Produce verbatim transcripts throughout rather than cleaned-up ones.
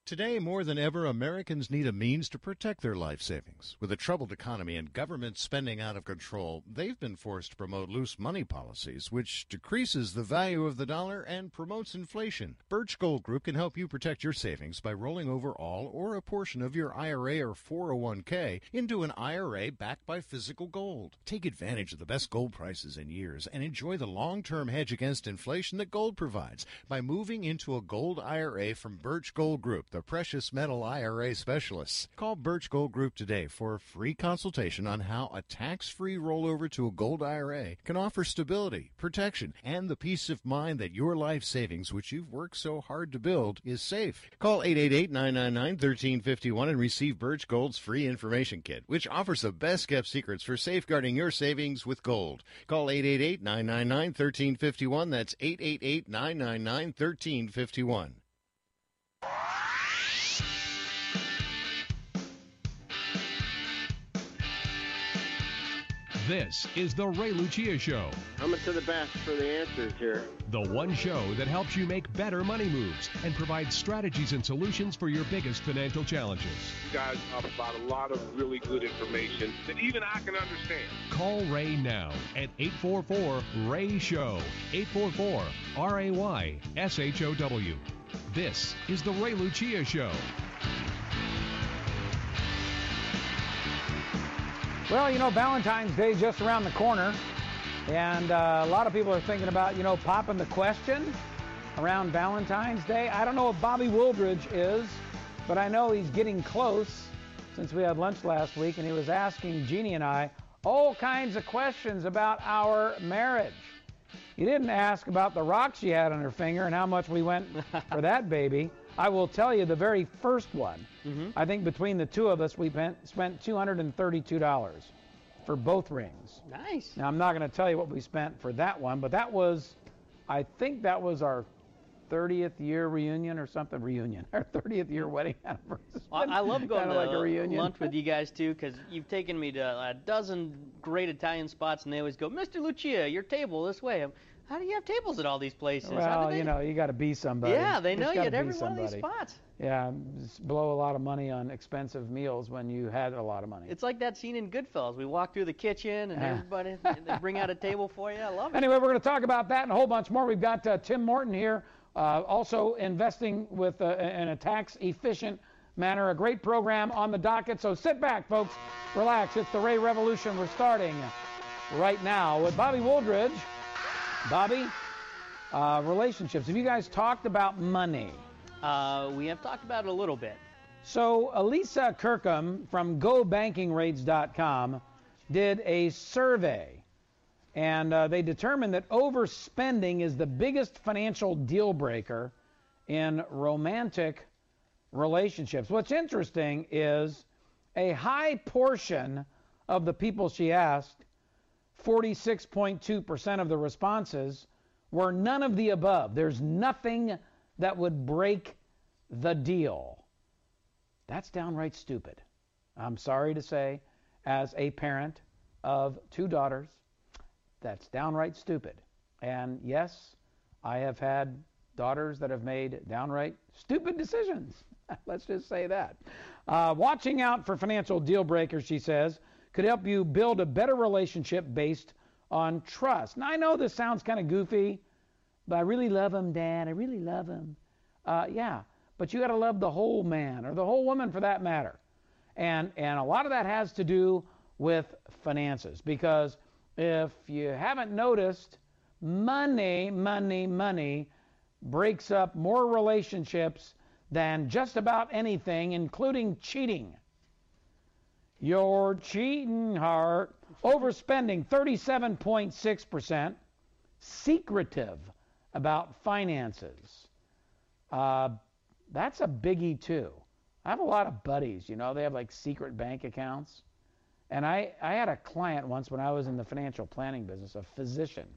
Today, more than ever, Americans need a means to protect their life savings. With a troubled economy and government spending out of control, they've been forced to promote loose money policies, which decreases the value of the dollar and promotes inflation. Birch Gold Group can help you protect your savings by rolling over all or a portion of your I R A or four oh one k into an I R A backed by physical gold. Take advantage of the best gold prices in years and enjoy the long-term hedge against inflation that gold provides by moving into a gold I R A from Birch Gold Group, the precious metal I R A specialists. Call Birch Gold Group today for a free consultation on how a tax-free rollover to a gold I R A can offer stability, protection, and the peace of mind that your life savings, which you've worked so hard to build, is safe. Call eight eight eight, nine nine nine, one three five one and receive Birch Gold's free information kit, which offers the best-kept secrets for safeguarding your savings with gold. Call eight eight eight, nine nine nine, one three five one. That's eight eight eight, nine nine nine, one three five one. This is the Ray Lucia Show. Coming to the best for the answers here. The one show that helps you make better money moves and provides strategies and solutions for your biggest financial challenges. You guys talk about a lot of really good information that even I can understand. Call Ray now at eight four four, R A Y, SHOW. eight four four, R A Y, S H O W. This is the Ray Lucia Show. Well, you know, Valentine's Day is just around the corner, and uh, a lot of people are thinking about, you know, popping the question around Valentine's Day. I don't know if Bobby Wooldridge is, but I know he's getting close since we had lunch last week, and he was asking Jeannie and I all kinds of questions about our marriage. He didn't ask about the rock she had on her finger and how much we went for that baby. I will tell you the very first one. Mm-hmm. I think between the two of us, we spent two hundred thirty-two dollars for both rings. Nice. Now, I'm not going to tell you what we spent for that one, but that was, I think that was our thirtieth year reunion or something. Reunion. Our thirtieth year wedding anniversary. Well, I love going to like a reunion. lunch with you guys, too, because you've taken me to a dozen great Italian spots, and they always go, Mister Lucia, your table this way. I'm, How do you have tables at all these places? Well, they... you know, you got to be somebody. Yeah, they Just know you at every somebody. one of these spots. Yeah, just blow a lot of money on expensive meals when you had a lot of money. It's like that scene in Goodfellas. We walk through the kitchen and everybody, they bring out a table for you. I love it. Anyway, we're going to talk about that and a whole bunch more. We've got uh, Tim Morton here, uh, also investing with uh, in a tax-efficient manner. A great program on the docket. So sit back, folks. Relax. It's the Ray Revolution. We're starting right now with Bobby Wooldridge. Bobby? Uh, relationships. Have you guys talked about money? Uh, we have talked about it a little bit. So Elisa Kirkham from go banking rates dot com did a survey, and uh, they determined that overspending is the biggest financial deal breaker in romantic relationships. What's interesting is a high portion of the people she asked, forty-six point two percent of the responses, were none of the above. There's nothing that would break the deal. That's downright stupid. I'm sorry to say, as a parent of two daughters, that's downright stupid. And yes, I have had daughters that have made downright stupid decisions. Let's just say that. Uh, watching out for financial deal breakers, she says, could help you build a better relationship based on trust. Now, I know this sounds kind of goofy, but I really love him, Dad. I really love him. Uh, yeah, but you got to love the whole man, or the whole woman for that matter. And, and a lot of that has to do with finances, because if you haven't noticed, money, money, money breaks up more relationships than just about anything, including cheating. You're cheating, heart. Overspending, thirty-seven point six percent. Secretive about finances. Uh, that's a biggie, too. I have a lot of buddies, you know, they have like secret bank accounts. And I, I had a client once when I was in the financial planning business, a physician.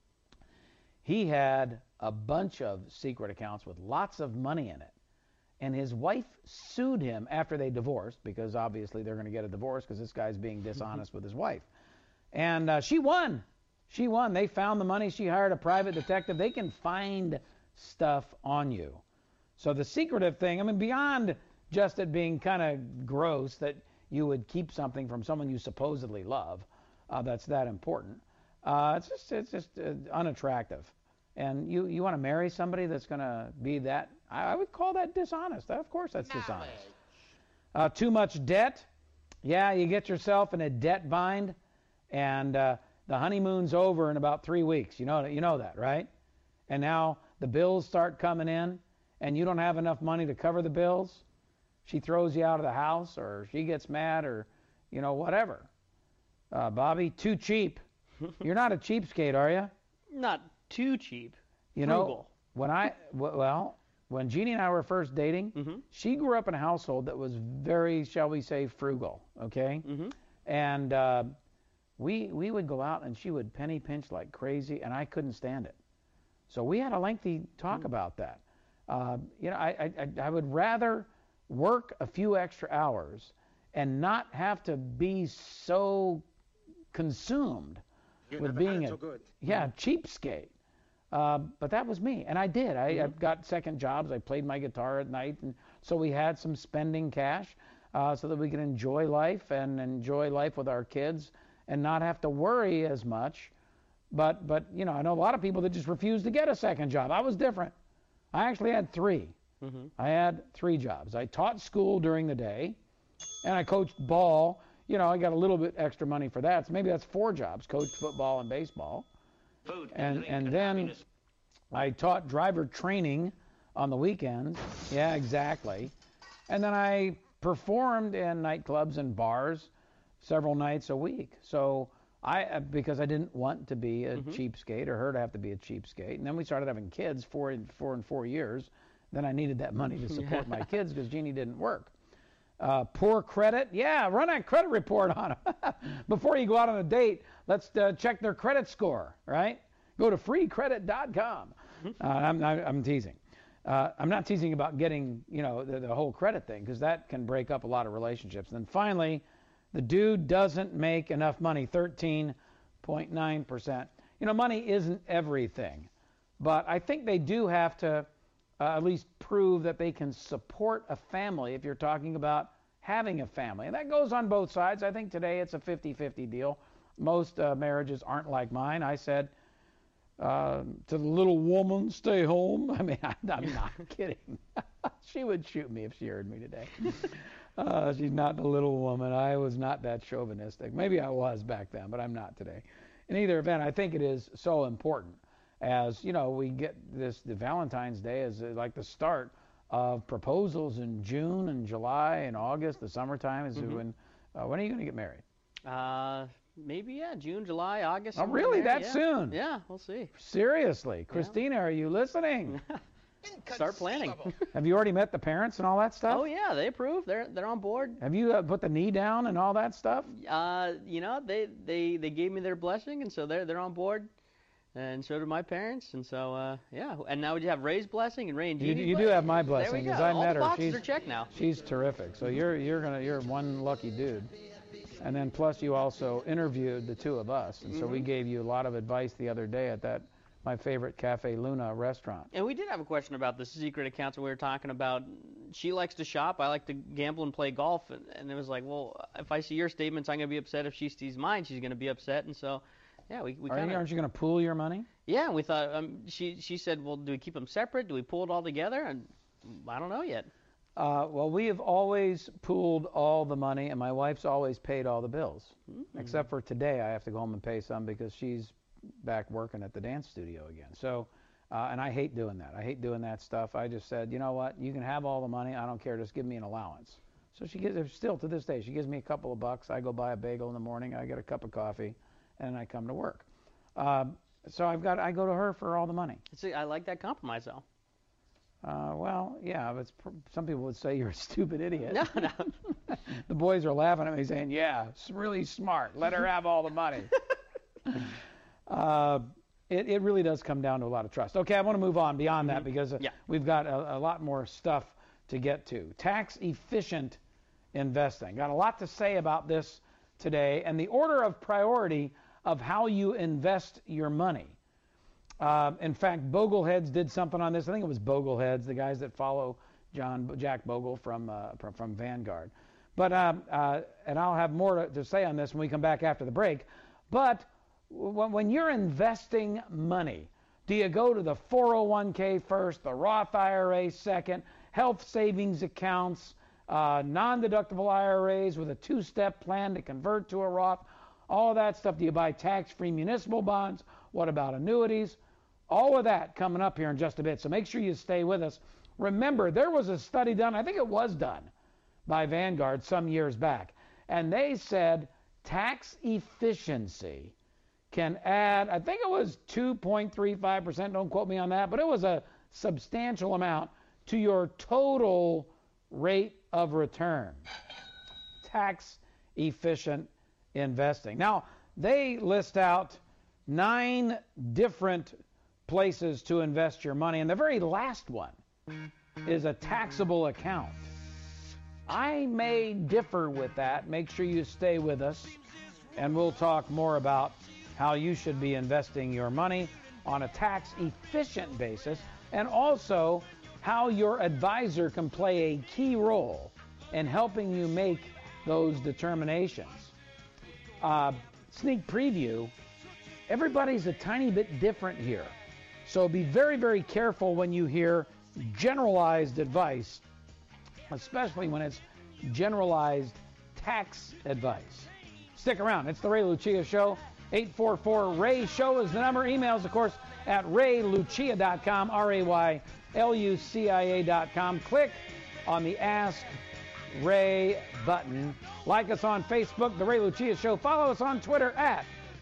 He had a bunch of secret accounts with lots of money in it. And his wife sued him after they divorced, because obviously they're going to get a divorce because this guy's being dishonest with his wife. And uh, she won. She won. They found the money. She hired a private detective. They can find stuff on you. So the secretive thing, I mean, beyond just it being kind of gross that you would keep something from someone you supposedly love, uh, that's that important. Uh, it's just it's just uh, unattractive. And you, you want to marry somebody that's going to be that, I, I would call that dishonest. Of course that's dishonest. Uh, too much debt. Yeah, you get yourself in a debt bind, and uh, the honeymoon's over in about three weeks. You know, you know that, right? And now the bills start coming in, and you don't have enough money to cover the bills. She throws you out of the house, or she gets mad, or, you know, whatever. Uh, Bobby, too cheap. You're not a cheapskate, are you? Not too cheap. You Frugal. know, when I, well, when Jeannie and I were first dating, Mm-hmm. she grew up in a household that was very, shall we say, frugal, okay? Mm-hmm. And uh, we we would go out and she would penny pinch like crazy, and I couldn't stand it. So we had a lengthy talk Mm-hmm. about that. Uh, you know, I, I I would rather work a few extra hours and not have to be so consumed You with never being had it a so good. yeah cheapskate. Uh, but that was me, and I did. I, I Mm-hmm. got second jobs. I played my guitar at night, and so we had some spending cash uh, so that we could enjoy life and enjoy life with our kids and not have to worry as much. But but you know, I know a lot of people that just refuse to get a second job. I was different. I actually had three. Mm-hmm. I had three jobs. I taught school during the day, and I coached ball. You know, I got a little bit extra money for that, so maybe that's four jobs: coached football and baseball. Food, And drink, and then happiness. I taught driver training on the weekends. Yeah, exactly. And then I performed in nightclubs and bars several nights a week. So I, uh, because I didn't want to be a Mm-hmm. cheapskate or her to have to be a cheapskate. And then we started having kids, four in four and four years. Then I needed that money to support my kids because Jeannie didn't work. Uh, poor credit. Yeah, run that credit report on them. Before you go out on a date, let's uh, check their credit score, right? Go to free credit dot com. Uh, I'm, I'm teasing. Uh, I'm not teasing about getting, you know, the, the whole credit thing, because that can break up a lot of relationships. And then finally, the dude doesn't make enough money, thirteen point nine percent. You know, money isn't everything, but I think they do have to uh, at least prove that they can support a family if you're talking about having a family. And that goes on both sides. I think today it's a fifty-fifty deal. Most uh, marriages aren't like mine. I said uh, to the little woman, stay home. I mean, I, I'm not kidding. She would shoot me if she heard me today. Uh, she's not the little woman. I was not that chauvinistic. Maybe I was back then, but I'm not today. In either event, I think it is so important. As you know, we get this, the Valentine's Day is uh, like the start of proposals in June and July and August. The summertime is Mm-hmm. when. Uh, when are you going to get married? Uh, maybe yeah, June, July, August. Oh, somewhere really? there, That yeah. soon? Yeah, we'll see. Seriously, Christina, are you listening? Start planning. Have you already met the parents and all that stuff? Oh yeah, they approve. They're they're on board. Have you uh, put the knee down and all that stuff? Uh, you know, they they they gave me their blessing, and so they're they're on board. And so did my parents, and so uh, yeah. And now you have Ray's blessing and Ray and You, Jeannie's you do blessing. have my There we blessing go. because I All met the her. boxes She's are checked now. she's terrific. So you're you're gonna you're one lucky dude. And then plus you also interviewed the two of us, and so we gave you a lot of advice the other day at that my favorite Cafe Luna restaurant. And we did have a question about the secret accounts that we were talking about. She likes to shop. I like to gamble and play golf. And, and it was like, well, if I see your statements, I'm going to be upset. If she sees mine, she's going to be upset. And so, yeah, we, we Are kind you, of... aren't you going to pool your money? Yeah, we thought... Um, she, she said, well, do we keep them separate? Do we pull it all together? And I don't know yet. Uh, well, we have always pooled all the money, and my wife's always paid all the bills, Mm-hmm. except for today. I have to go home and pay some because she's back working at the dance studio again. So, uh, and I hate doing that. I hate doing that stuff. I just said, you know what? You can have all the money. I don't care. Just give me an allowance. So she gives, still to this day, she gives me a couple of bucks. I go buy a bagel in the morning. I get a cup of coffee, and I come to work. Uh, so I've got, I go to her for all the money. See, I like that compromise, though. Uh, well, yeah, but it's, pr- some people would say you're a stupid idiot. No, no. The boys are laughing at me saying, yeah, it's really smart. Let her have all the money. uh, it, it really does come down to a lot of trust. Okay, I want to move on beyond that because uh, Yeah. we've got a, a lot more stuff to get to. Tax-efficient investing. Got a lot to say about this today and the order of priority of how you invest your money. Uh, in fact, Bogleheads did something on this. I think it was Bogleheads, the guys that follow John Jack Bogle from uh, from, from Vanguard. But um, uh, and I'll have more to, to say on this when we come back after the break. But when, when you're investing money, do you go to the four oh one k first, the Roth I R A second, health savings accounts, uh, non-deductible I R As with a two-step plan to convert to a Roth, all that stuff? Do you buy tax-free municipal bonds? What about annuities? All of that coming up here in just a bit, so make sure you stay with us. Remember, there was a study done, I think it was done, by Vanguard some years back, and they said tax efficiency can add, I think it was two point three five percent, don't quote me on that, but it was a substantial amount to your total rate of return. Tax efficient investing. Now, they list out nine different places to invest your money, and the very last one is a taxable account. I may differ with that. Make sure you stay with us, and we'll talk more about how you should be investing your money on a tax-efficient basis, and also how your advisor can play a key role in helping you make those determinations. Uh, sneak preview, everybody's a tiny bit different here. So be very, very careful when you hear generalized advice, especially when it's generalized tax advice. Stick around. It's the Ray Lucia Show. eight four four, R A Y, show is the number. Emails, of course, at ray lucia dot com, R A Y L U C I A dot com. Click on the Ask Ray button. Like us on Facebook, The Ray Lucia Show. Follow us on Twitter at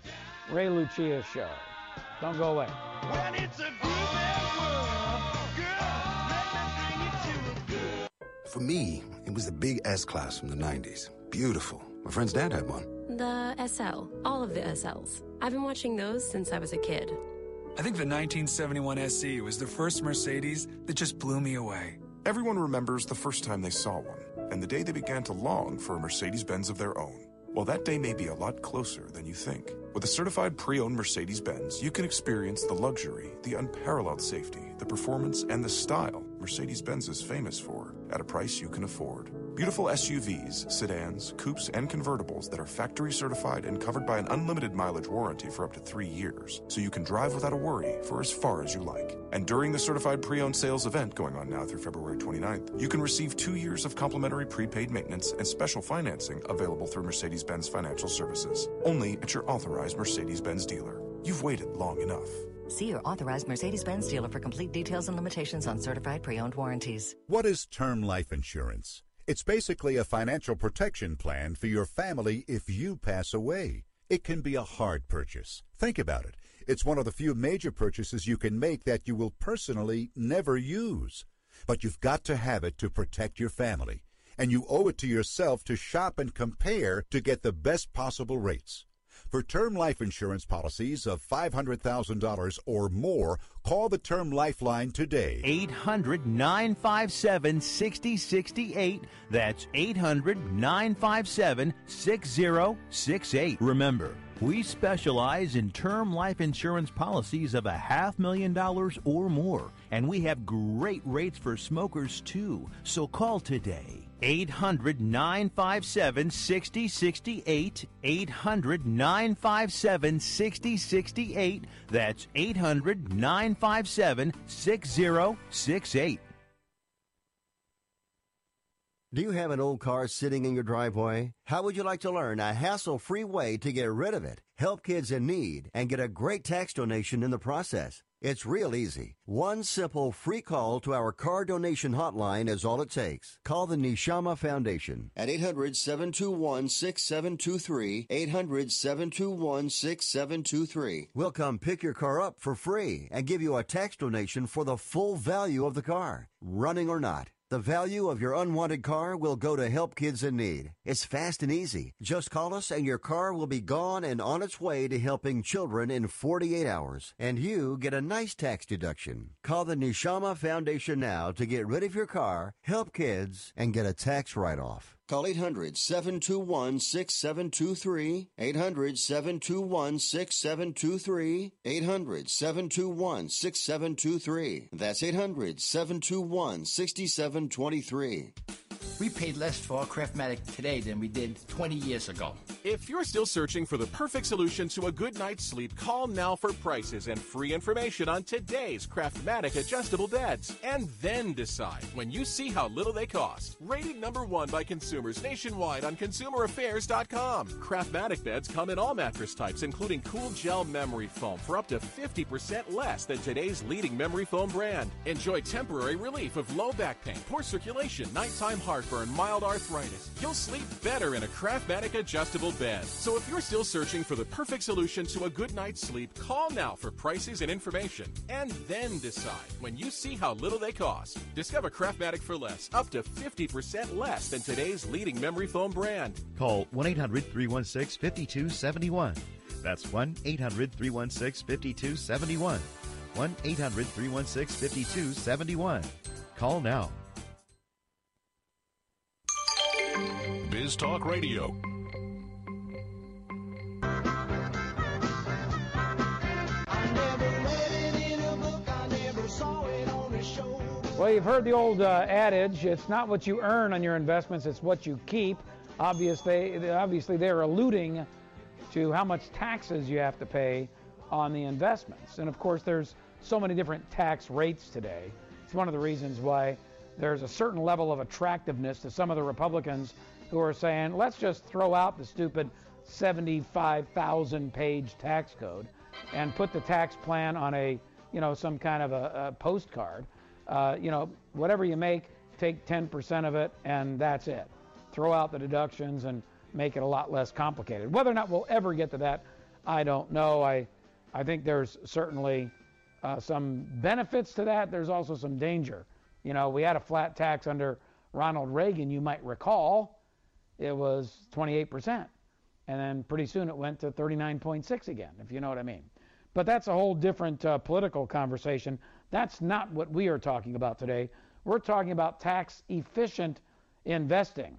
Ray Lucia Show. Don't go away. When it's a groovy world, girl, let me bring you to a good. For me, it was the big S-Class from the nineties. Beautiful. My friend's dad had one. The S L. All of the S Ls. I've been watching those since I was a kid. I think the nineteen seventy-one S E was the first Mercedes that just blew me away. Everyone remembers the first time they saw one, and the day they began to long for a Mercedes-Benz of their own. Well, that day may be a lot closer than you think. With a certified pre-owned Mercedes-Benz, you can experience the luxury, the unparalleled safety, the performance, and the style Mercedes-Benz is famous for at a price you can afford. Beautiful S U Vs, sedans, coupes, and convertibles that are factory certified and covered by an unlimited mileage warranty for up to three years, so you can drive without a worry for as far as you like. And during the certified pre-owned sales event going on now through February twenty-ninth, you can receive two years of complimentary prepaid maintenance and special financing available through Mercedes-Benz Financial Services, only at your authorized Mercedes-Benz dealer. You've waited long enough. See your authorized Mercedes-Benz dealer for complete details and limitations on certified pre-owned warranties. What is term life insurance? It's basically a financial protection plan for your family if you pass away. It can be a hard purchase. Think about it. It's one of the few major purchases you can make that you will personally never use. But you've got to have it to protect your family. And you owe it to yourself to shop and compare to get the best possible rates. For term life insurance policies of five hundred thousand dollars or more, call the Term Lifeline today. eight hundred, nine five seven, six zero six eight. That's eight hundred, nine five seven, six zero six eight. Remember, we specialize in term life insurance policies of a half million dollars or more, and we have great rates for smokers too. So call today. eight hundred, nine five seven, six zero six eight. eight hundred, nine five seven, six zero six eight. That's eight hundred, nine five seven, six zero six eight. Do you have an old car sitting in your driveway? How would you like to learn a hassle-free way to get rid of it, help kids in need, and get a great tax donation in the process? It's real easy. One simple free call to our car donation hotline is all it takes. Call the Neshama Foundation at eight hundred, seven two one, six seven two three, eight hundred, seven two one, six seven two three. We'll come pick your car up for free and give you a tax donation for the full value of the car, running or not. The value of your unwanted car will go to help kids in need. It's fast and easy. Just call us and your car will be gone and on its way to helping children in forty-eight hours. And you get a nice tax deduction. Call the Neshama Foundation now to get rid of your car, help kids, and get a tax write-off. Call eight hundred, seven two one, six seven two three, eight hundred, seven two one, six seven two three, eight hundred, seven two one, six seven two three. That's eight hundred, seven two one, six seven two three. We paid less for our Craftmatic today than we did twenty years ago. If you're still searching for the perfect solution to a good night's sleep, call now for prices and free information on today's Craftmatic adjustable beds. And then decide when you see how little they cost. Rated number one by consumers nationwide on consumer affairs dot com. Craftmatic beds come in all mattress types, including cool gel memory foam for up to fifty percent less than today's leading memory foam brand. Enjoy temporary relief of low back pain, poor circulation, nighttime heartburn, mild arthritis. You'll sleep better in a Craftmatic adjustable bed. So if you're still searching for the perfect solution to a good night's sleep, call now for prices and information. And then decide when you see how little they cost. Discover Craftmatic for less, up to fifty percent less than today's leading memory foam brand. Call one eight hundred, three one six, five two seven one. That's one eight hundred, three one six, five two seven one. one eight hundred, three one six, five two seven one. Call now. Biz Talk Radio. Well, you've heard the old uh, adage, it's not what you earn on your investments, it's what you keep. Obviously, obviously, they're alluding to how much taxes you have to pay on the investments. And, of course, there's so many different tax rates today. It's one of the reasons why there's a certain level of attractiveness to some of the Republicans who are saying, let's just throw out the stupid seventy-five thousand page tax code and put the tax plan on a, you know, some kind of a, a postcard. Uh, you know, whatever you make, take ten percent of it, and that's it. Throw out the deductions and make it a lot less complicated. Whether or not we'll ever get to that, I don't know. I, I think there's certainly uh, some benefits to that. There's also some danger. You know, we had a flat tax under Ronald Reagan, you might recall. It was twenty-eight percent. And then pretty soon it went to thirty-nine point six again, if you know what I mean. But that's a whole different uh, political conversation. That's not what we are talking about today. We're talking about tax-efficient investing.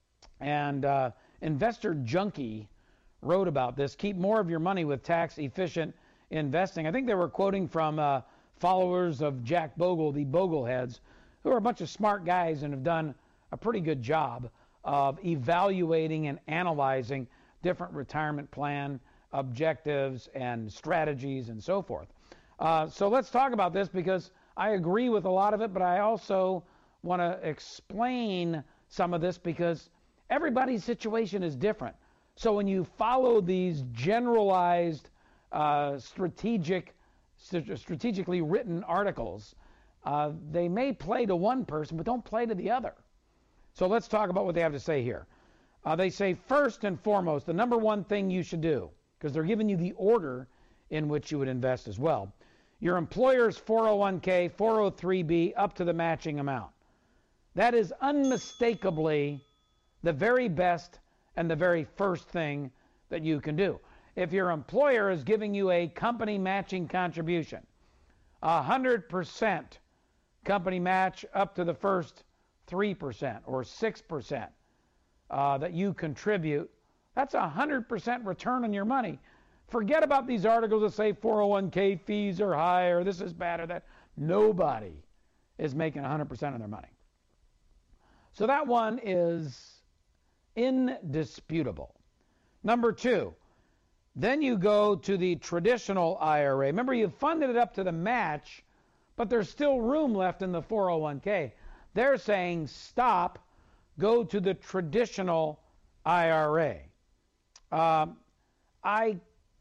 And uh, Investor Junkie wrote about this. Keep more of your money with tax-efficient investing. I think they were quoting from uh, followers of Jack Bogle, the Bogleheads, who are a bunch of smart guys and have done a pretty good job of evaluating and analyzing different retirement plan objectives and strategies and so forth. Uh, so let's talk about this because I agree with a lot of it, but I also want to explain some of this because everybody's situation is different. So when you follow these generalized, uh, strategic, st- strategically written articles, uh, they may play to one person, but don't play to the other. So let's talk about what they have to say here. Uh, they say first and foremost, the number one thing you should do, because they're giving you the order in which you would invest as well. Your employer's four oh one k, four oh three b, up to the matching amount. That is unmistakably the very best and the very first thing that you can do. If your employer is giving you a company matching contribution, one hundred percent company match up to the first three percent or six percent uh, that you contribute, that's a one hundred percent return on your money. Forget about these articles that say four oh one k fees are high or this is bad or that. Nobody is making one hundred percent of their money. So that one is indisputable. Number two, then you go to the traditional I R A. Remember, you funded it up to the match, but there's still room left in the four oh one k. They're saying stop, go to the traditional I R A. Um, I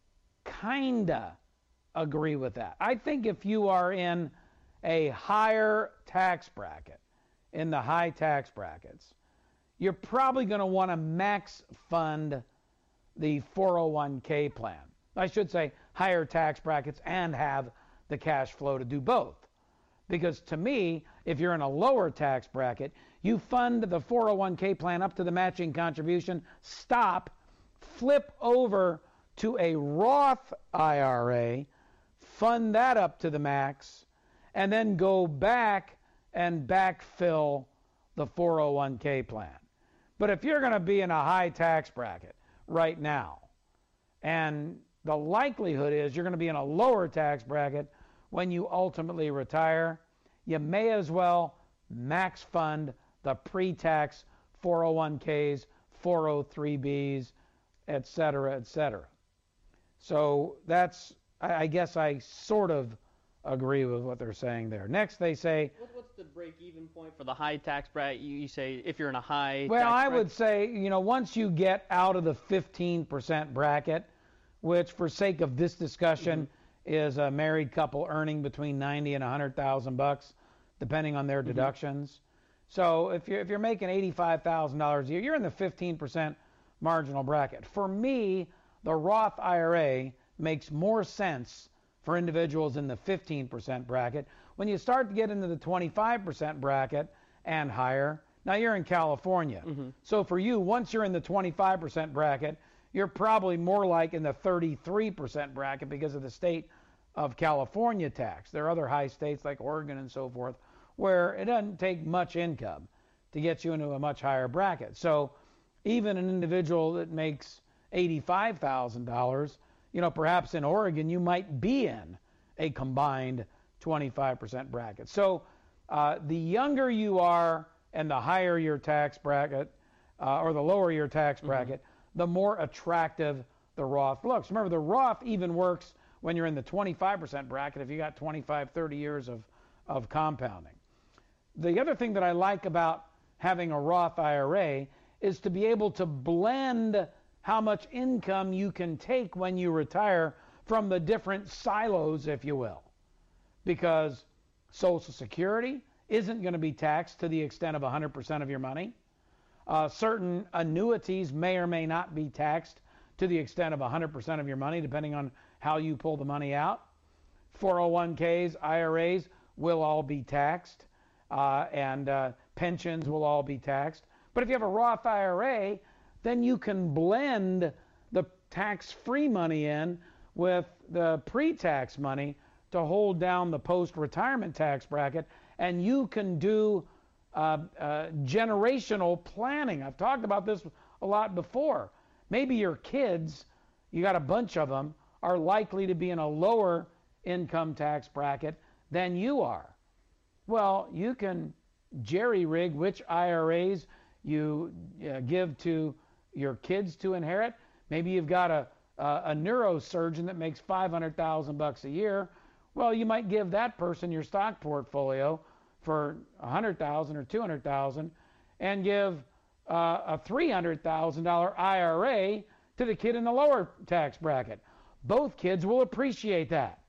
kinda agree with that. I think if you are in a higher tax bracket, in the high tax brackets, you're probably going to want to max fund the four oh one k plan. I should say higher tax brackets and have the cash flow to do both. Because to me, if you're in a lower tax bracket, you fund the four oh one k plan up to the matching contribution, stop, flip over to a Roth I R A, fund that up to the max, and then go back and backfill the four oh one k plan. But if you're going to be in a high tax bracket right now, and the likelihood is you're going to be in a lower tax bracket when you ultimately retire, you may as well max fund the pre-tax four oh one k's, four oh three b's, et cetera, et cetera. So that's, I, I guess I sort of agree with what they're saying there. Next, they say, What, what's the break-even point for the high tax bracket? You, you say if you're in a high well, tax I bracket? would say, you know, once you get out of the fifteen percent bracket, which for sake of this discussion mm-hmm. is a married couple earning between ninety and one hundred thousand bucks, depending on their mm-hmm. deductions. So if you're if you're making eighty-five thousand dollars a year, you're in the fifteen percent marginal bracket. For me, the Roth I R A makes more sense for individuals in the fifteen percent bracket. When you start to get into the twenty-five percent bracket and higher, now you're in California. Mm-hmm. So for you, once you're in the twenty-five percent bracket, you're probably more like in the thirty-three percent bracket because of the state of California tax. There are other high states like Oregon and so forth where it doesn't take much income to get you into a much higher bracket. So even an individual that makes eighty-five thousand dollars, you know, perhaps in Oregon you might be in a combined twenty-five percent bracket. So uh, the younger you are and the higher your tax bracket, uh, or the lower your tax bracket, mm-hmm. the more attractive the Roth looks. Remember, the Roth even works when you're in the twenty-five percent bracket if you got twenty-five, thirty years of, of compounding. The other thing that I like about having a Roth I R A is to be able to blend how much income you can take when you retire from the different silos, if you will. Because Social Security isn't going to be taxed to the extent of one hundred percent of your money. Uh, certain annuities may or may not be taxed to the extent of one hundred percent of your money, depending on how you pull the money out. four oh one k's, I R As will all be taxed, uh, and uh, pensions will all be taxed. But if you have a Roth I R A, then you can blend the tax-free money in with the pre-tax money to hold down the post-retirement tax bracket, and you can do uh, uh, generational planning. I've talked about this a lot before. Maybe your kids, you got a bunch of them, are likely to be in a lower income tax bracket than you are. Well, you can jerry-rig which I R As you uh, give to your kids to inherit. Maybe you've got a, a, a neurosurgeon that makes five hundred thousand bucks a year. Well, you might give that person your stock portfolio for one hundred thousand or two hundred thousand and give uh, a three hundred thousand dollars I R A to the kid in the lower tax bracket. Both kids will appreciate that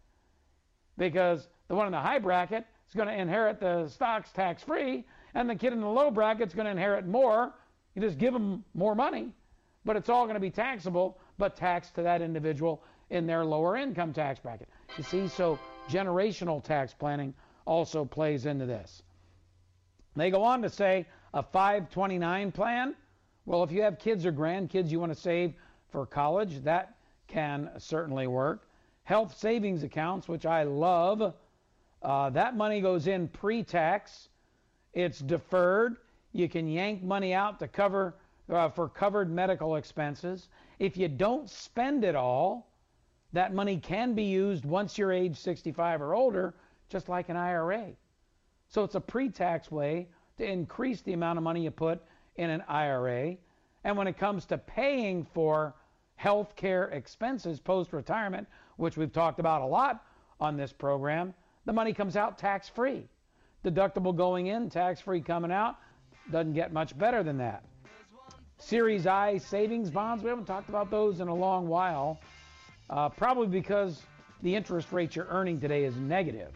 because the one in the high bracket is going to inherit the stocks tax-free, and the kid in the low bracket is going to inherit more. You just give them more money, but it's all going to be taxable, but taxed to that individual in their lower income tax bracket. You see, so generational tax planning also plays into this. They go on to say a five twenty-nine plan. Well, if you have kids or grandkids you want to save for college, that can certainly work. Health savings accounts, which I love, uh, that money goes in pre-tax. It's deferred. You can yank money out to cover uh, for covered medical expenses. If you don't spend it all, that money can be used once you're age sixty-five or older, just like an I R A. So it's a pre-tax way to increase the amount of money you put in an I R A. And when it comes to paying for health care expenses post-retirement, which we've talked about a lot on this program, the money comes out tax-free. Deductible going in, tax-free coming out. Doesn't get much better than that. Series I savings bonds, we haven't talked about those in a long while, uh, probably because the interest rate you're earning today is negative.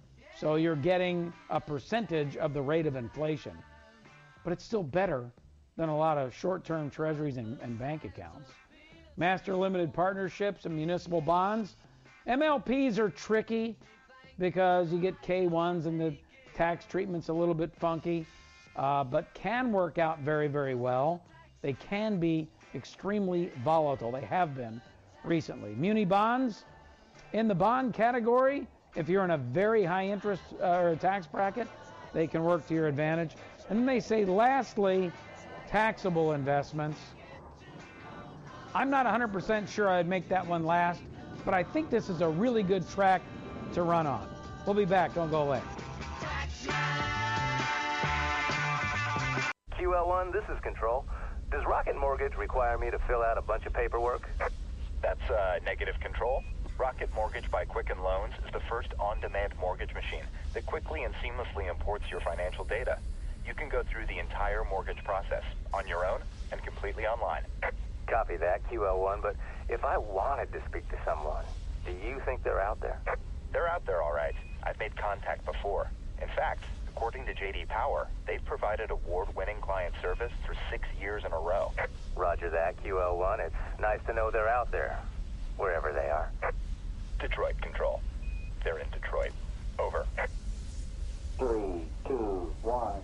So you're getting a percentage of the rate of inflation. But it's still better than a lot of short-term treasuries and, and bank accounts. Master limited partnerships and municipal bonds. M L Ps are tricky because you get K ones and the tax treatment's a little bit funky, uh, but can work out very, very well. They can be extremely volatile. They have been recently. Muni bonds, in the bond category, if you're in a very high interest uh, or tax bracket, they can work to your advantage. And then they say, lastly, taxable investments. I'm not one hundred percent sure I'd make that one last, but I think this is a really good track to run on. We'll be back. Don't go away. Q L one, this is Control. Does Rocket Mortgage require me to fill out a bunch of paperwork? That's uh, negative Control. Rocket Mortgage by Quicken Loans is the first on-demand mortgage machine that quickly and seamlessly imports your financial data. You can go through the entire mortgage process on your own and completely online. Copy that, Q L one, but if I wanted to speak to someone, do you think they're out there? They're out there, all right. I've made contact before. In fact, according to J D Power, they've provided award-winning client service for six years in a row. Roger that, Q L one. It's nice to know they're out there, wherever they are. Detroit Control. They're in Detroit. Over. Three, two, one.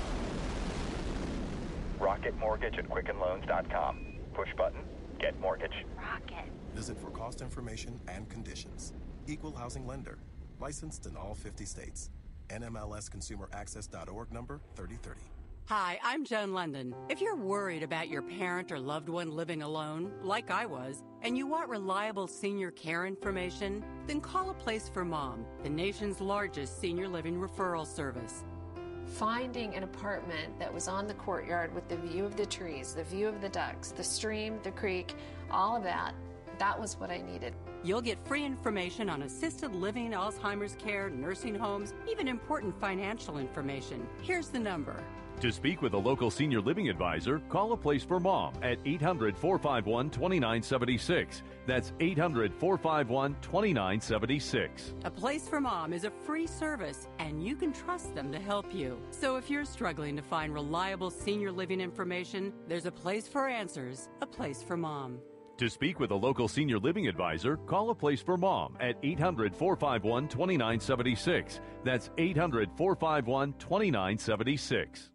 Rocket Mortgage at Quicken Loans dot com. Push button, get mortgage. Rocket. Visit for cost information and conditions. Equal housing lender. Licensed in all fifty states. N M L S Consumer Access dot org number thirty thirty. Hi, I'm Joan London. If you're worried about your parent or loved one living alone, like I was, and you want reliable senior care information, then call A Place for Mom, the nation's largest senior living referral service. Finding an apartment that was on the courtyard with the view of the trees, the view of the ducks, the stream, the creek, all of that, that was what I needed. You'll get free information on assisted living, Alzheimer's care, nursing homes, even important financial information. Here's the number. To speak with a local senior living advisor, call A Place for Mom at eight hundred, four five one, two nine seven six. That's eight hundred, four five one, two nine seven six. A Place for Mom is a free service, and you can trust them to help you. So if you're struggling to find reliable senior living information, there's a place for answers, A Place for Mom. To speak with a local senior living advisor, call A Place for Mom at eight hundred, four five one, two nine seven six. That's eight hundred, four five one, two nine seven six.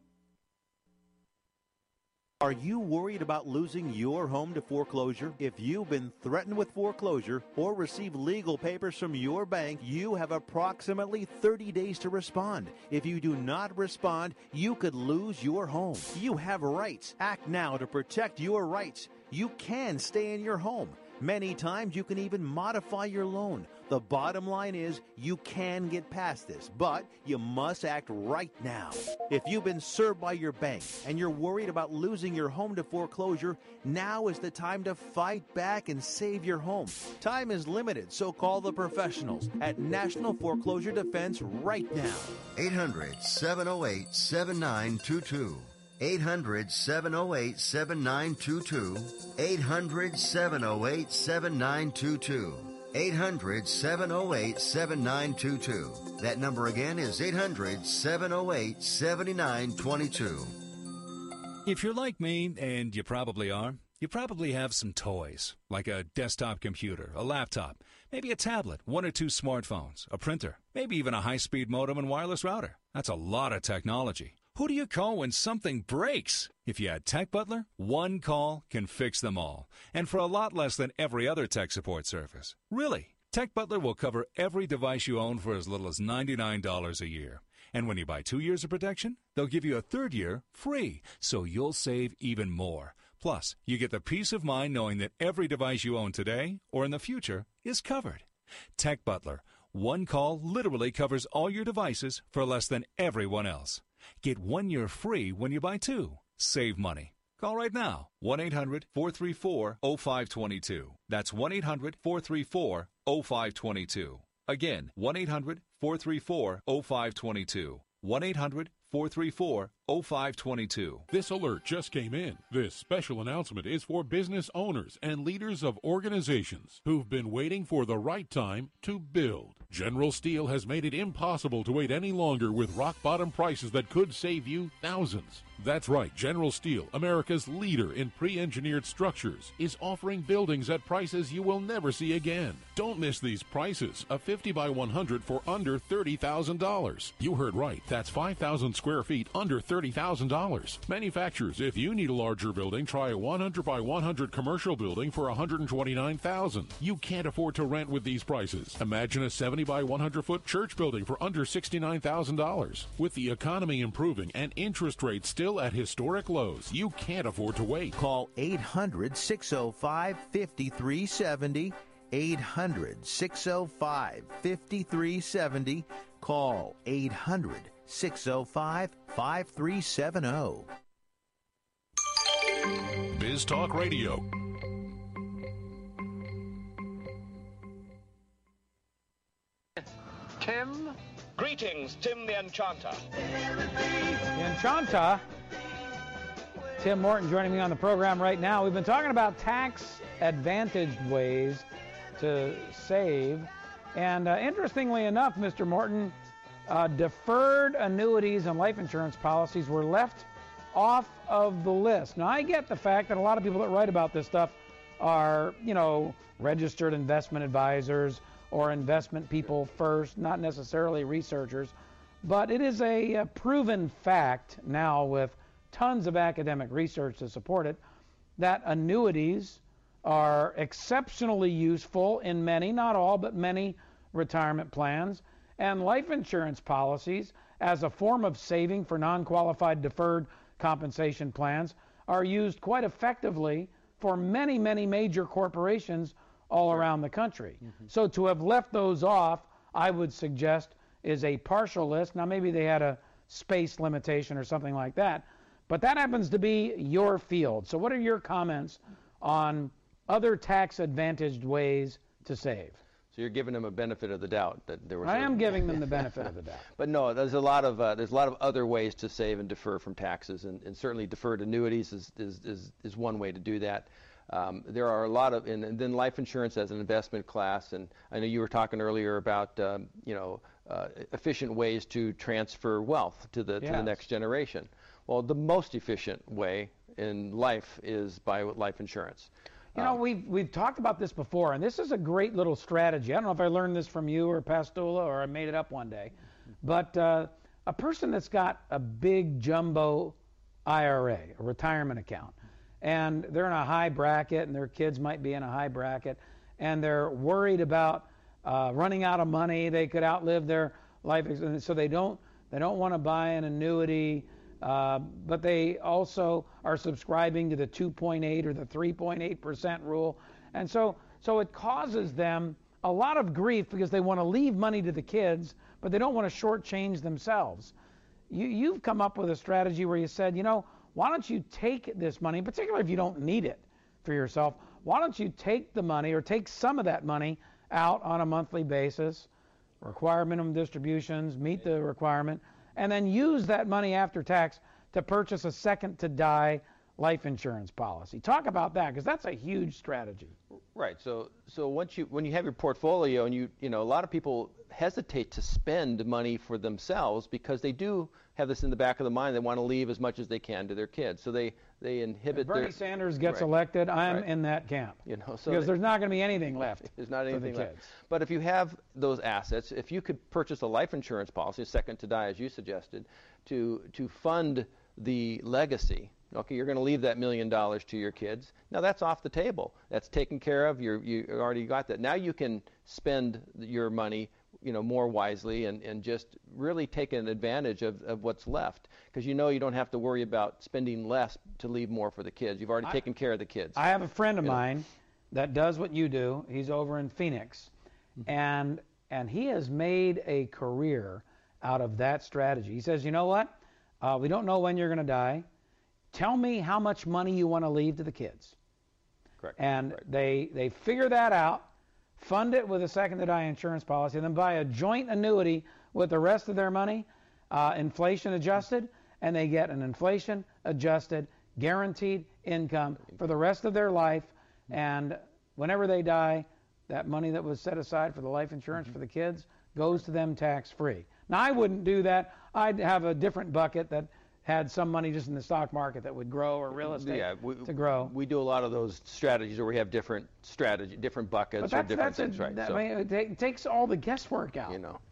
Are you worried about losing your home to foreclosure? If you've been threatened with foreclosure or receive legal papers from your bank, you have approximately thirty days to respond. If you do not respond, you could lose your home. You have rights. Act now to protect your rights. You can stay in your home. Many times you can even modify your loan. The bottom line is you can get past this, but you must act right now. If you've been served by your bank and you're worried about losing your home to foreclosure, now is the time to fight back and save your home. Time is limited, so call the professionals at National Foreclosure Defense right now. eight hundred, seven oh eight, seven nine two two. eight hundred, seven oh eight, seven nine two two. eight hundred, seven oh eight, seven nine two two. eight hundred, seven oh eight, seven nine two two. That number again is eight hundred, seven oh eight, seven nine two two. If you're like me, and you probably are, you probably have some toys, like a desktop computer, a laptop, maybe a tablet, one or two smartphones, a printer, maybe even a high-speed modem and wireless router. That's a lot of technology. Who do you call when something breaks? If you had Tech Butler, one call can fix them all, and for a lot less than every other tech support service. Really, Tech Butler will cover every device you own for as little as ninety-nine dollars a year. And when you buy two years of protection, they'll give you a third year free, so you'll save even more. Plus, you get the peace of mind knowing that every device you own today or in the future is covered. Tech Butler, one call literally covers all your devices for less than everyone else. Get one year free when you buy two. Save money. Call right now. one eight hundred, four three four, oh five two two. That's one eight hundred, four three four, oh five two two. Again, one eight hundred, four three four, oh five two two. one eight hundred, four three four, oh five two two. This alert just came in. This special announcement is for business owners and leaders of organizations who've been waiting for the right time to build. General Steel has made it impossible to wait any longer with rock-bottom prices that could save you thousands. That's right, General Steel, America's leader in pre-engineered structures, is offering buildings at prices you will never see again. Don't miss these prices. A fifty by one hundred for under thirty thousand dollars. You heard right. That's five thousand square feet under thirty thousand dollars. thirty thousand dollars. Manufacturers, if you need a larger building, try a one hundred by one hundred commercial building for one hundred twenty-nine thousand dollars. You can't afford to rent with these prices. Imagine a seventy by one hundred foot church building for under sixty-nine thousand dollars. With the economy improving and interest rates still at historic lows, you can't afford to wait. Call eight hundred, six oh five, five three seven oh. eight hundred, six oh five, five three seven oh. Call eight hundred, six oh five, five three seven oh. Biz Talk Radio. Tim? Greetings, Tim the Enchanter. The Enchanter. Tim Morton joining me on the program right now. We've been talking about tax-advantaged ways to save. And uh, interestingly enough, Mister Morton, uh, deferred annuities and life insurance policies were left off of the list. Now, I get the fact that a lot of people that write about this stuff are, you know, registered investment advisors or investment people first, not necessarily researchers. But it is a, a proven fact now, with tons of academic research to support it, that annuities are exceptionally useful in many, not all, but many retirement plans, and life insurance policies as a form of saving for non-qualified deferred compensation plans are used quite effectively for many, many major corporations all around the country. Mm-hmm. So to have left those off, I would suggest, is a partial list. Now, maybe they had a space limitation or something like that, but that happens to be your field. So what are your comments on other tax-advantaged ways to save? So you're giving them a benefit of the doubt that there was. I am giving them the benefit of the doubt. But no, there's a lot of uh, there's a lot of other ways to save and defer from taxes, and, and certainly deferred annuities is is, is is one way to do that. Um, there are a lot of, and, and then life insurance as an investment class, and I know you were talking earlier about um, you know uh, efficient ways to transfer wealth to the yes. to the next generation. Well, the most efficient way in life is by life insurance. You know, we've, we've talked about this before, and this is a great little strategy. I don't know if I learned this from you or Pastula or I made it up one day, but uh, a person that's got a big jumbo I R A, a retirement account, and they're in a high bracket, and their kids might be in a high bracket, and they're worried about uh, running out of money. They could outlive their life, and so they don't, they don't want to buy an annuity. Uh, but they also are subscribing to the two point eight or the three point eight percent rule. And so, so it causes them a lot of grief because they want to leave money to the kids, but they don't want to shortchange themselves. You, you've come up with a strategy where you said, you know, why don't you take this money, particularly if you don't need it for yourself, why don't you take the money or take some of that money out on a monthly basis, require minimum distributions, meet the requirement, and then use that money after tax to purchase a second to die life insurance policy. Talk about that, because that's a huge strategy. Right. So, so once you when you have your portfolio, and you you know a lot of people hesitate to spend money for themselves because they do have this in the back of the mind. They want to leave as much as they can to their kids, so they they inhibit. If Bernie their, Sanders gets right. elected, I'm right. in that camp. You know, so because they, there's not going to be anything left. There's not anything for the left. Kids. But if you have those assets, if you could purchase a life insurance policy, a second to die, as you suggested, to to fund the legacy. Okay, you're going to leave that million dollars to your kids. Now that's off the table. That's taken care of. You're, you already got that. Now you can spend your money, you know, more wisely and, and just really take an advantage of, of what's left, because you know you don't have to worry about spending less to leave more for the kids. You've already I, taken care of the kids. I have a friend of you mine know. that does what you do. He's over in Phoenix, mm-hmm. and and he has made a career out of that strategy. He says, you know what? Uh, we don't know when you're going to die. Tell me how much money you want to leave to the kids. Correct. And right. they they figure that out, fund it with a second to die insurance policy, and then buy a joint annuity with the rest of their money, uh, inflation adjusted, and they get an inflation adjusted guaranteed income for the rest of their life. And whenever they die, that money that was set aside for the life insurance mm-hmm. for the kids goes to them tax free. Now, I wouldn't do that. I'd have a different bucket that had some money just in the stock market that would grow, or real estate yeah, we, to grow. We do a lot of those strategies where we have different strategy, different buckets or different things, a, right? That, so, I mean, it, it takes all the guesswork out. You know.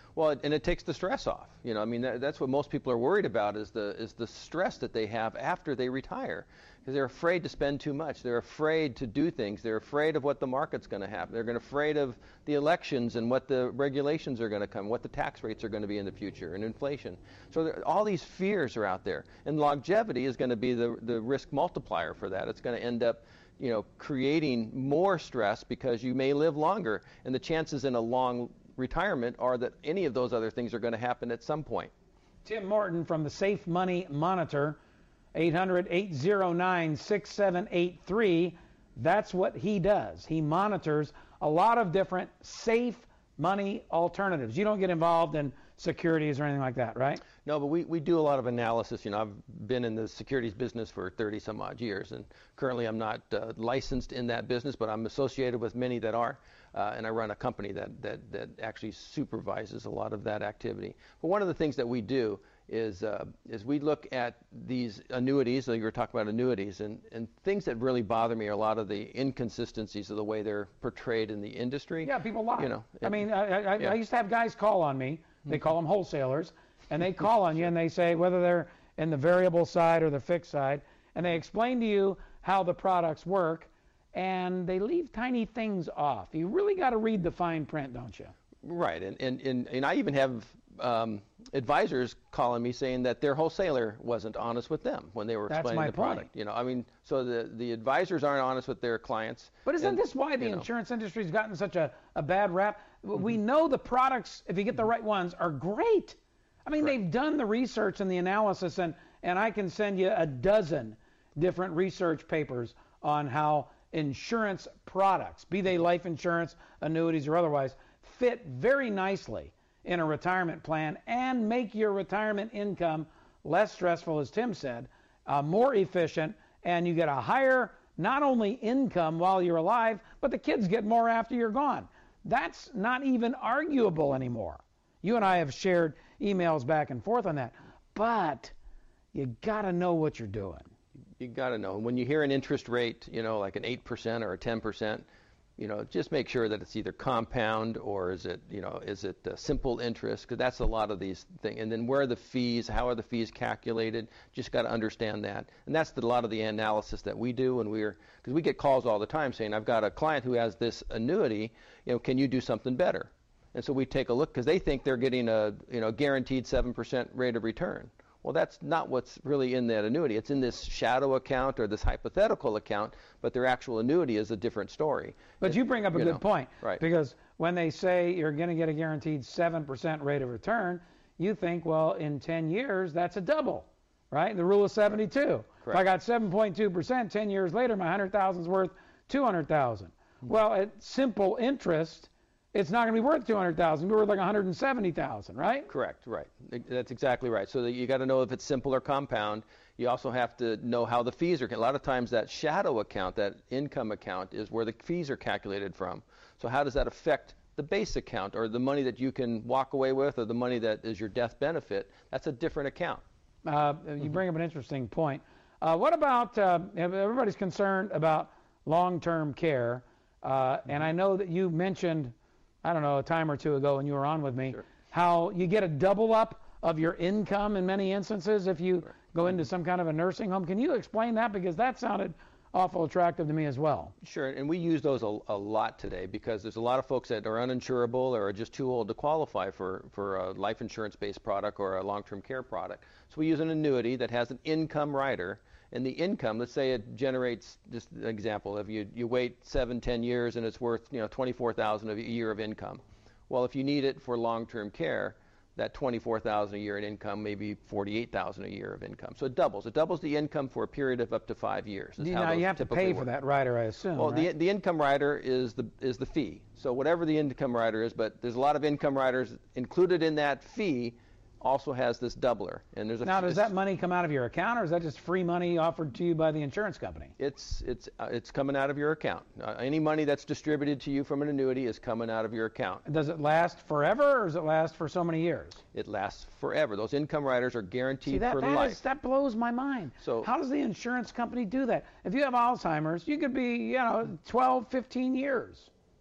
Well, and it takes the stress off. You know, I mean, that, that's what most people are worried about is the is the stress that they have after they retire, because they're afraid to spend too much. They're afraid to do things. They're afraid of what the market's going to happen. They're going to afraid of the elections and what the regulations are going to come, what the tax rates are going to be in the future, and inflation. So there, all these fears are out there, and longevity is going to be the the risk multiplier for that. It's going to end up, you know, creating more stress because you may live longer, and the chances in a long retirement are that any of those other things are going to happen at some point. Tim Morton from the Safe Money Monitor, eight hundred, eight oh nine, six seven eight three. That's what he does. He monitors a lot of different safe money alternatives. You don't get involved in securities or anything like that, right? No, but we, we do a lot of analysis. You know, I've been in the securities business for thirty some odd years, and currently I'm not uh, licensed in that business, but I'm associated with many that are. Uh, and I run a company that, that, that actually supervises a lot of that activity. But one of the things that we do is uh, is we look at these annuities, so you were talking about annuities, and, and things that really bother me are a lot of the inconsistencies of the way they're portrayed in the industry. Yeah, people lie. You know, I mean, I, I, yeah. I used to have guys call on me. They call them wholesalers, and they call on you and they say whether they're in the variable side or the fixed side, and they explain to you how the products work, and they leave tiny things off. You really got to read the fine print, don't you? Right, and and, and, and I even have um, advisors calling me saying that their wholesaler wasn't honest with them when they were That's explaining my the point. product. You know, I mean, so the, the advisors aren't honest with their clients. But isn't and, this why the you know, insurance industry's gotten such a, a bad rap? Mm-hmm. We know the products, if you get the right ones, are great. I mean, Correct. they've done the research and the analysis, and, and I can send you a dozen different research papers on how insurance products, be they life insurance, annuities, or otherwise, fit very nicely in a retirement plan and make your retirement income less stressful, as Tim said, uh, more efficient, and you get a higher, not only income while you're alive, but the kids get more after you're gone. That's not even arguable anymore. You and I have shared emails back and forth on that, but you got to know what you're doing. You got to know. When you hear an interest rate, you know, like an eight percent or a ten percent, you know, just make sure that it's either compound or is it, you know, is it uh, simple interest? Because that's a lot of these things. And then where are the fees? How are the fees calculated? Just got to understand that. And that's the, a lot of the analysis that we do. And we're, because we get calls all the time saying, I've got a client who has this annuity, you know, can you do something better? And so we take a look because they think they're getting a, you know, guaranteed seven percent rate of return. Well, that's not what's really in that annuity. It's in this shadow account or this hypothetical account, but their actual annuity is a different story. But it, you bring up a you good know, point. Right. Because when they say you're going to get a guaranteed seven percent rate of return, you think, well, in ten years, that's a double, right? The rule of seventy-two. Correct. If I got seven point two percent, ten years later, my one hundred thousand is worth two hundred thousand. Mm-hmm. Well, at simple interest, it's not going to be worth two hundred thousand. It'll be worth like one hundred seventy thousand, right? Correct, right. That's exactly right. So that you got to know if it's simple or compound. You also have to know how the fees are. A lot of times that shadow account, that income account, is where the fees are calculated from. So how does that affect the base account or the money that you can walk away with or the money that is your death benefit? That's a different account. Uh, you bring up an interesting point. Uh, what about, uh, everybody's concerned about long-term care, uh, and I know that you mentioned, I don't know, a time or two ago when you were on with me, Sure. how you get a double up of your income in many instances if you sure. go into some kind of a nursing home. Can you explain that? Because that sounded awful attractive to me as well. Sure, and we use those a, a lot today because there's a lot of folks that are uninsurable or are just too old to qualify for, for a life insurance-based product or a long-term care product. So we use an annuity that has an income rider, and the income, let's say it generates, just an example, if you, you wait seven, ten years and it's worth, you know, twenty-four thousand dollars a year of income. Well, if you need it for long-term care, that twenty-four thousand dollars a year in income may be forty-eight thousand dollars a year of income. So it doubles. It doubles the income for a period of up to five years. You, now you have to pay for that rider, I assume. Well, right? the the income rider is the is the fee. So whatever the income rider is, but there's a lot of income riders included in that fee. Also has this doubler, and there's a now does that money come out of your account, or is that just free money offered to you by the insurance company? It's it's uh, it's coming out of your account. Uh, any money that's distributed to you from an annuity is coming out of your account. Does it last forever, or does it last for so many years? It lasts forever. Those income riders are guaranteed See, that, for that life. Is, that blows my mind. So how does the insurance company do that? If you have Alzheimer's, you could be, you know, twelve, fifteen years.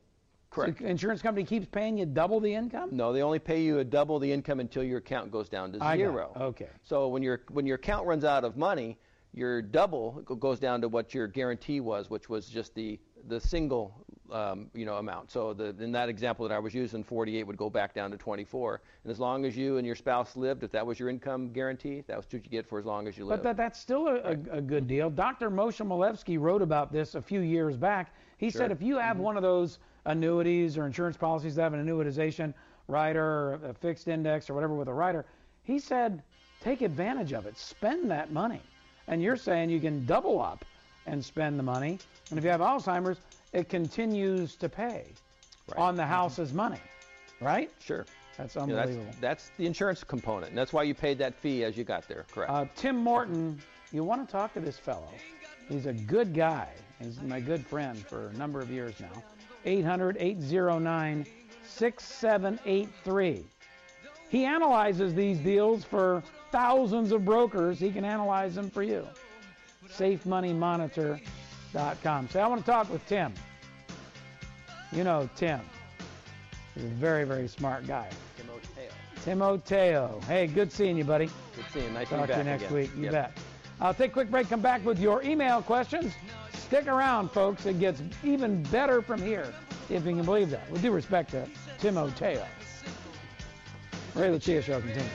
Correct. So the insurance company keeps paying you double the income? No, they only pay you a double the income until your account goes down to I got zero. it. Okay. So when your when your account runs out of money, your double goes down to what your guarantee was, which was just the the single um, you know amount. So the, in that example that I was using, forty-eight would go back down to twenty-four. And as long as you and your spouse lived, if that was your income guarantee, that was what you get for as long as you lived. But that, that's still a, a, a good deal. Doctor Moshe Milevsky wrote about this a few years back. He Sure. said if you have Mhm. one of those annuities or insurance policies that have an annuitization rider or a fixed index or whatever with a rider, he said take advantage of it. Spend that money. And you're saying you can double up and spend the money. And if you have Alzheimer's, it continues to pay Right. on the house's money, right? Sure. That's Yeah, unbelievable. that's, that's the insurance component, and that's why you paid that fee as you got there, correct? Uh, Tim Morton, you want to talk to this fellow. He's a good guy. He's my good friend for a number of years now. eight hundred, eight oh nine, six seven eight three. He analyzes these deals for thousands of brokers. He can analyze them for you. safe money monitor dot com. Say, I want to talk with Tim. You know Tim. He's a very, very smart guy. Timoteo. Timoteo. Hey, good seeing you, buddy. Good seeing you. Nice Talk to be to you back next again. week. You Yep. bet. I'll take a quick break, come back with your email questions. Stick around, folks. It gets even better from here, if you can believe that. With due respect to Timoteo. Ray Lucia Show continues.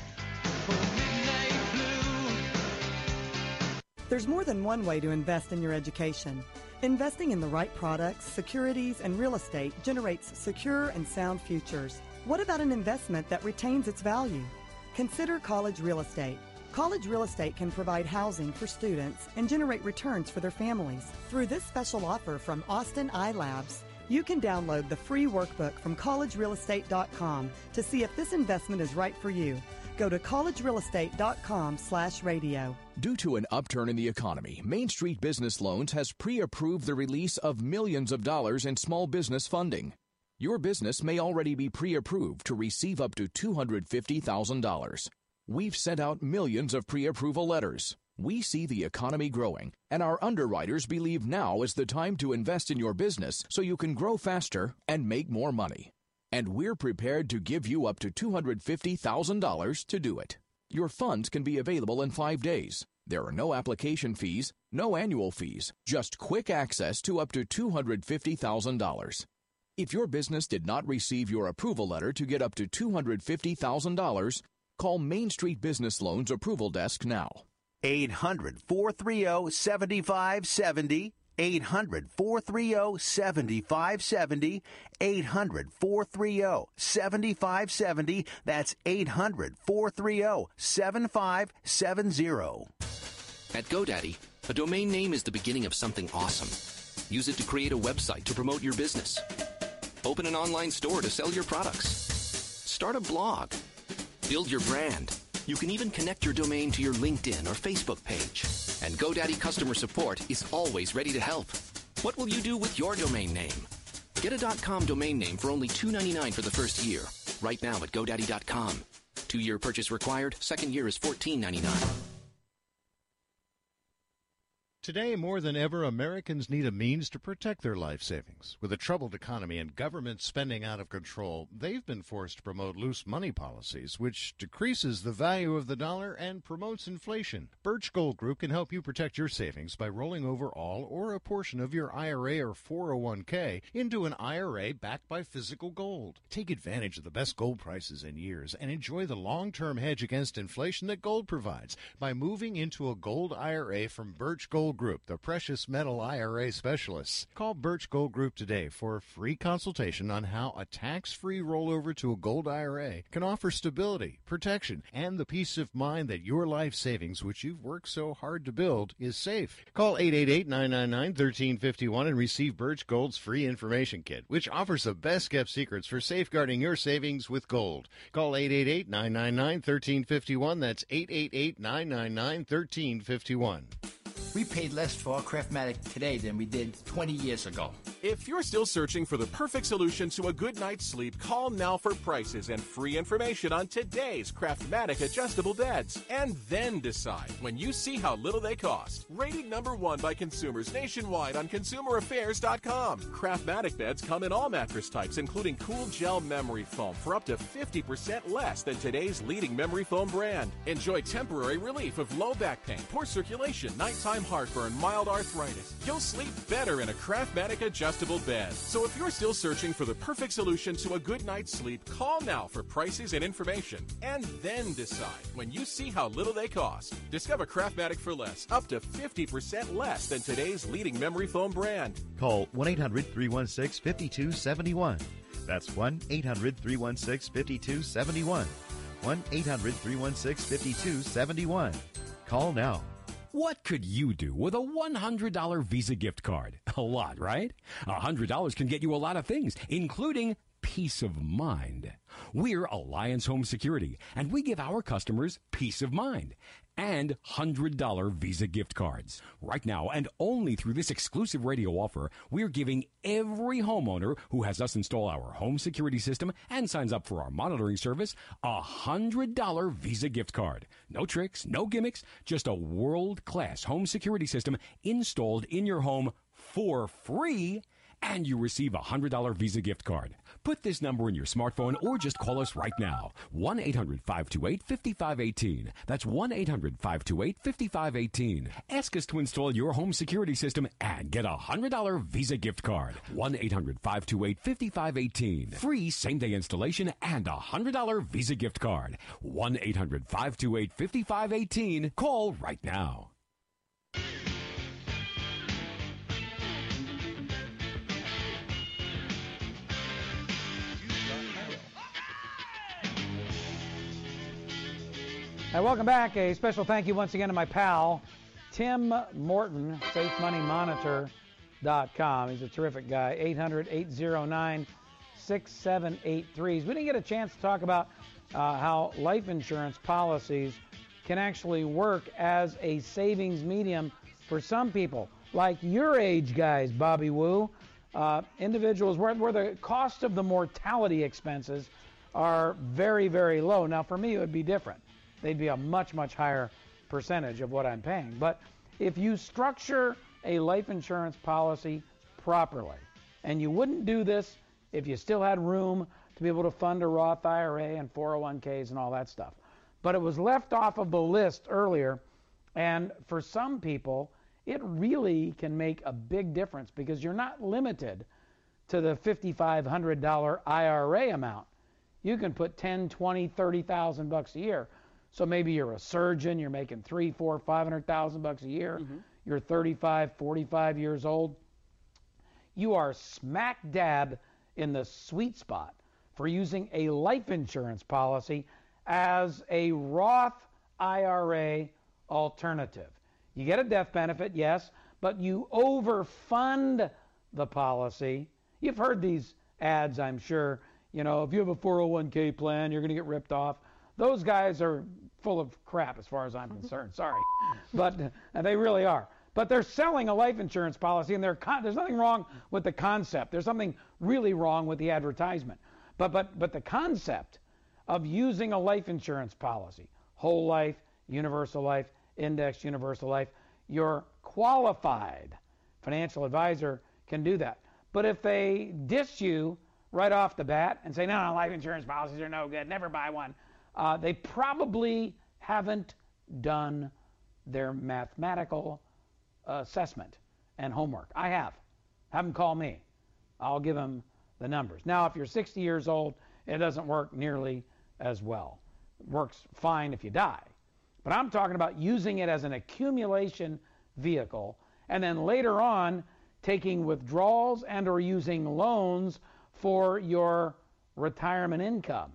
There's more than one way to invest in your education. Investing in the right products, securities, and real estate generates secure and sound futures. What about an investment that retains its value? Consider college real estate. College real estate can provide housing for students and generate returns for their families. Through this special offer from Austin iLabs, you can download the free workbook from college real estate dot com to see if this investment is right for you. Go to college real estate dot com slash radio. Due to an upturn in the economy, Main Street Business Loans has pre-approved the release of millions of dollars in small business funding. Your business may already be pre-approved to receive up to two hundred fifty thousand dollars. We've sent out millions of pre-approval letters. We see the economy growing, and our underwriters believe now is the time to invest in your business so you can grow faster and make more money. And we're prepared to give you up to two hundred fifty thousand dollars to do it. Your funds can be available in five days. There are no application fees, no annual fees, just quick access to up to two hundred fifty thousand dollars. If your business did not receive your approval letter to get up to two hundred fifty thousand dollars, call Main Street Business Loans Approval Desk now. eight hundred, four three zero, seven five seven zero. eight hundred, four three zero, seven five seven zero. eight hundred, four three zero, seven five seven zero. That's eight hundred, four three zero, seven five seven zero. At GoDaddy, a domain name is the beginning of something awesome. Use it to create a website to promote your business. Open an online store to sell your products. Start a blog. Build your brand. You can even connect your domain to your LinkedIn or Facebook page. And GoDaddy customer support is always ready to help. What will you do with your domain name? Get a .com domain name for only two dollars and ninety-nine cents for the first year. Right now at GoDaddy dot com. Two-year purchase required. Second year is fourteen dollars and ninety-nine cents. Today, more than ever, Americans need a means to protect their life savings. With a troubled economy and government spending out of control, they've been forced to promote loose money policies, which decreases the value of the dollar and promotes inflation. Birch Gold Group can help you protect your savings by rolling over all or a portion of your I R A or four oh one k into an I R A backed by physical gold. Take advantage of the best gold prices in years and enjoy the long-term hedge against inflation that gold provides by moving into a gold I R A from Birch Gold Group, the precious metal I R A specialists. Call Birch Gold Group today for a free consultation on how a tax-free rollover to a gold I R A can offer stability, protection, and the peace of mind that your life savings, which you've worked so hard to build, is safe. Call eight eight eight, nine nine nine, one three five one and receive Birch Gold's free information kit, which offers the best-kept secrets for safeguarding your savings with gold. Call eight eight eight, nine nine nine, one three five one. That's eight eight eight, nine nine nine, one three five one. We paid less for our Craftmatic today than we did twenty years ago. If you're still searching for the perfect solution to a good night's sleep, call now for prices and free information on today's Craftmatic adjustable beds. And then decide when you see how little they cost. Rated number one by consumers nationwide on consumer affairs dot com. Craftmatic beds come in all mattress types, including cool gel memory foam for up to fifty percent less than today's leading memory foam brand. Enjoy temporary relief of low back pain, poor circulation, nighttime heartburn, mild arthritis. You'll sleep better in a Craftmatic adjustable bed. So if you're still searching for the perfect solution to a good night's sleep, call now for prices and information. And then decide when you see how little they cost. Discover Craftmatic for less, up to fifty percent less than today's leading memory foam brand. Call one eight hundred, three one six, five two seven one. That's one eight hundred, three one six, five two seven one. one eight hundred, three one six, five two seven one. Call now. What could you do with a one hundred dollars Visa gift card? A lot, right? one hundred dollars can get you a lot of things, including peace of mind. We're Alliance Home Security, and we give our customers peace of mind and one hundred dollars Visa gift cards. Right now, and only through this exclusive radio offer, we're giving every homeowner who has us install our home security system and signs up for our monitoring service a one hundred dollars Visa gift card. No tricks, no gimmicks, just a world-class home security system installed in your home for free, and you receive a one hundred dollars Visa gift card. Put this number in your smartphone or just call us right now. one eight hundred, five two eight, five five one eight. That's one eight hundred, five two eight, five five one eight. Ask us to install your home security system and get a one hundred dollars Visa gift card. one eight hundred, five two eight, five five one eight. Free same-day installation and a one hundred dollars Visa gift card. one eight hundred, five two eight, five five one eight. Call right now. Hi, welcome back. A special thank you once again to my pal, Tim Morton, safe money monitor dot com. He's a terrific guy. eight hundred, eight oh nine, six seven eight three. We didn't get a chance to talk about uh, how life insurance policies can actually work as a savings medium for some people, like your age guys, Bobby Wu, uh, individuals where, where the cost of the mortality expenses are very, very low. Now, for me, it would be different. They'd be a much, much higher percentage of what I'm paying. But if you structure a life insurance policy properly, and you wouldn't do this if you still had room to be able to fund a Roth I R A and four oh one k's and all that stuff. But it was left off of the list earlier, and for some people, it really can make a big difference because you're not limited to the five thousand five hundred dollars I R A amount. You can put ten, twenty, thirty thousand bucks a year. So maybe you're a surgeon, you're making three, four, five hundred thousand bucks a year. Mm-hmm. You're thirty-five, forty-five years old. You are smack dab in the sweet spot for using a life insurance policy as a Roth I R A alternative. You get a death benefit, yes, but you overfund the policy. You've heard these ads, I'm sure. You know, if you have a four oh one k plan, you're going to get ripped off. Those guys are full of crap as far as I'm concerned. Sorry. But uh, they really are. But they're selling a life insurance policy, and con- there's nothing wrong with the concept. There's something really wrong with the advertisement. But, but, but the concept of using a life insurance policy, whole life, universal life, indexed universal life, your qualified financial advisor can do that. But if they diss you right off the bat and say, no, no, life insurance policies are no good, never buy one, Uh, they probably haven't done their mathematical assessment and homework. I have. Have them call me. I'll give them the numbers. Now, if you're sixty years old, it doesn't work nearly as well. It works fine if you die. But I'm talking about using it as an accumulation vehicle and then later on taking withdrawals and or using loans for your retirement income,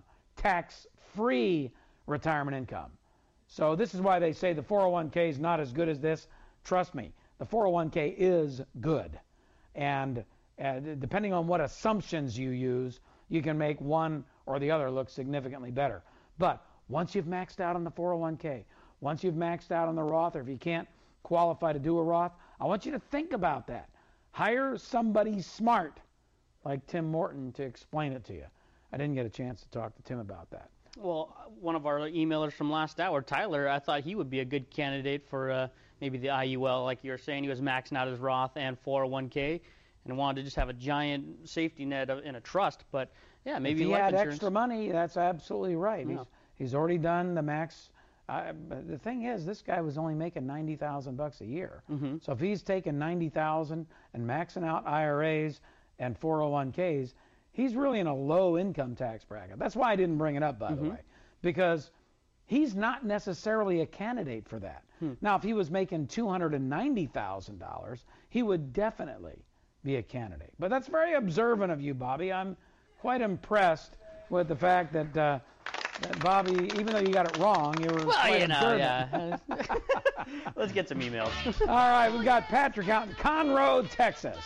tax-free retirement income. So this is why they say the four oh one k is not as good as this. Trust me, the four oh one k is good. And uh, depending on what assumptions you use, you can make one or the other look significantly better. But once you've maxed out on the four oh one k, once you've maxed out on the Roth, or if you can't qualify to do a Roth, I want you to think about that. Hire somebody smart like Tim Morton to explain it to you. I didn't get a chance to talk to Tim about that. Well, one of our emailers from last hour, Tyler, I thought he would be a good candidate for uh, maybe the I U L, like you were saying. He was maxing out his Roth and four oh one k and wanted to just have a giant safety net in a trust. But, yeah, maybe if he life had insurance. extra money, that's absolutely right. Yeah. He's, he's already done the max. Uh, but the thing is, this guy was only making ninety thousand bucks a year. Mm-hmm. So if he's taking ninety thousand and maxing out I R As and four oh one k's, he's really in a low income tax bracket. That's why I didn't bring it up, by Mm-hmm. the way, because he's not necessarily a candidate for that. Hmm. Now, if he was making two hundred ninety thousand dollars, he would definitely be a candidate. But that's very observant of you, Bobby. I'm quite impressed with the fact that, uh, that Bobby, even though you got it wrong, you were well, quite you know, observant. Yeah. Let's get some emails. All right, we've got Patrick out in Conroe, Texas.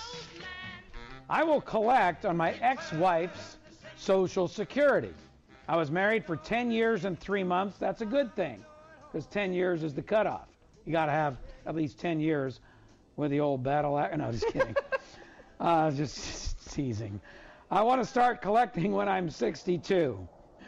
I will collect on my ex-wife's Social Security. I was married for ten years and three months. That's a good thing, because ten years is the cutoff. You got to have at least ten years with the old battle act. No, just kidding. uh, just teasing. I want to start collecting when I'm sixty-two.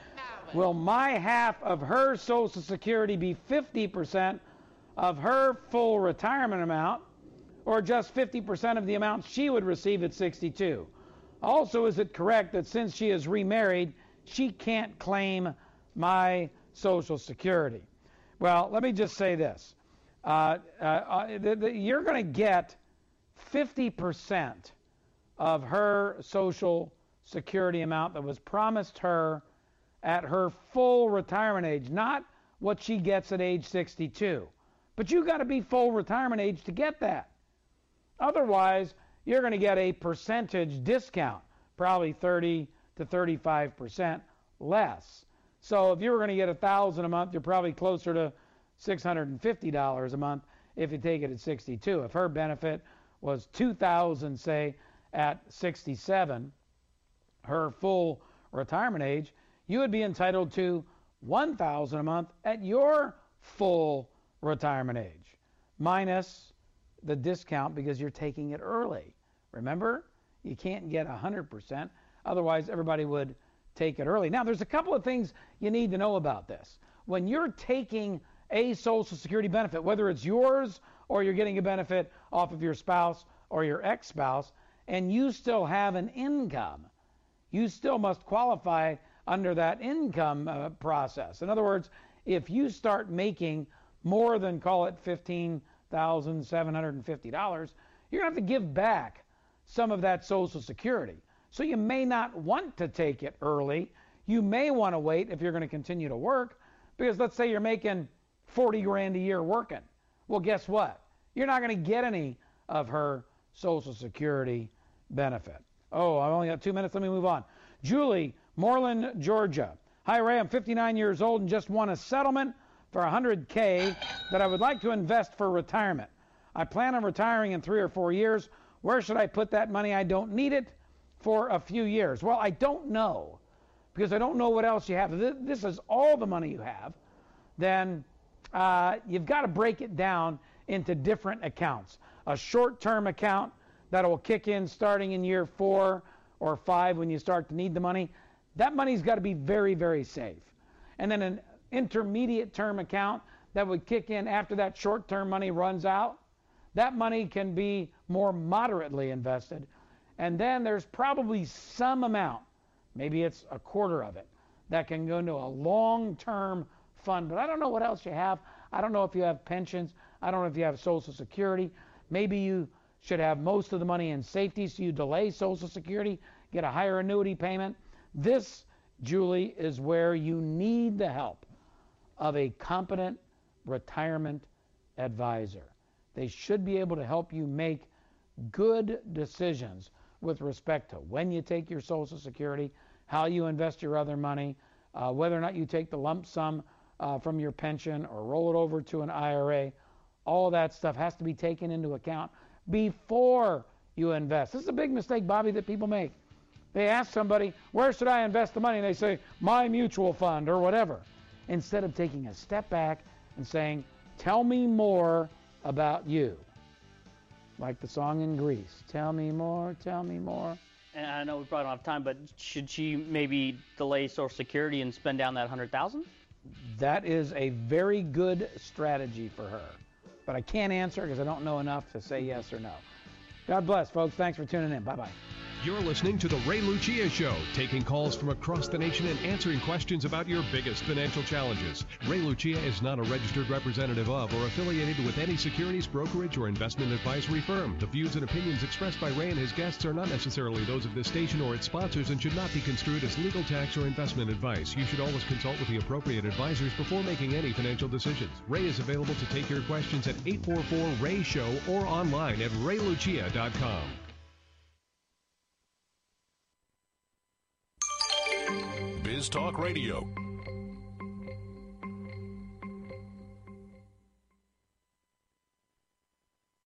Will my half of her Social Security be fifty percent of her full retirement amount, or just fifty percent of the amount she would receive at sixty-two? Also, is it correct that since she is remarried, she can't claim my Social Security? Well, let me just say this. Uh, uh, the, the, you're going to get fifty percent of her Social Security amount that was promised her at her full retirement age, not what she gets at age sixty-two. But you got to be full retirement age to get that. Otherwise, you're going to get a percentage discount, probably thirty to thirty-five percent less. So if you were going to get one thousand dollars a month, you're probably closer to six hundred fifty dollars a month if you take it at sixty-two. If her benefit was two thousand dollars, say, at sixty-seven, her full retirement age, you would be entitled to one thousand dollars a month at your full retirement age, minus the discount because you're taking it early. Remember, you can't get one hundred percent. Otherwise, everybody would take it early. Now, there's a couple of things you need to know about this. When you're taking a Social Security benefit, whether it's yours or you're getting a benefit off of your spouse or your ex-spouse, and you still have an income, you still must qualify under that income uh, process. In other words, if you start making more than, call it fifteen thousand seven hundred fifty dollars, you're going to have to give back some of that Social Security. So you may not want to take it early. You may want to wait if you're going to continue to work, because let's say you're making forty grand a year working. Well, guess what? You're not going to get any of her Social Security benefit. Oh, I only got two minutes. Let me move on. Julie, Moreland, Georgia. Hi, Ray. I'm fifty-nine years old and just won a settlement for one hundred K that I would like to invest for retirement. I plan on retiring in three or four years. Where should I put that money? I don't need it for a few years. Well, I don't know, because I don't know what else you have. If this is all the money you have, then uh, you've got to break it down into different accounts. A short-term account that will kick in starting in year four or five when you start to need the money. That money's got to be very, very safe. And then an intermediate term account that would kick in after that short-term money runs out. That money can be more moderately invested. And then there's probably some amount, maybe it's a quarter of it, that can go into a long-term fund. But I don't know what else you have. I don't know if you have pensions. I don't know if you have Social Security. Maybe you should have most of the money in safety, so you delay Social Security, get a higher annuity payment. This, Julie, is where you need the help of a competent retirement advisor. They should be able to help you make good decisions with respect to when you take your Social Security, how you invest your other money, uh, whether or not you take the lump sum uh, from your pension or roll it over to an I R A. All of that stuff has to be taken into account before you invest. This is a big mistake, Bobby, that people make. They ask somebody, where should I invest the money? And they say, my mutual fund or whatever. Instead of taking a step back and saying, tell me more about you. Like the song in Grease. Tell me more, tell me more. And I know we probably don't have time, but should she maybe delay Social Security and spend down that one hundred thousand dollars? That is a very good strategy for her. But I can't answer because I don't know enough to say yes or no. God bless, folks. Thanks for tuning in. Bye-bye. You're listening to The Ray Lucia Show, taking calls from across the nation and answering questions about your biggest financial challenges. Ray Lucia is not a registered representative of or affiliated with any securities, brokerage, or investment advisory firm. The views and opinions expressed by Ray and his guests are not necessarily those of this station or its sponsors and should not be construed as legal, tax, or investment advice. You should always consult with the appropriate advisors before making any financial decisions. Ray is available to take your questions at eight four four, R A Y, SHOW or online at ray lucia dot com. Biz Talk Radio,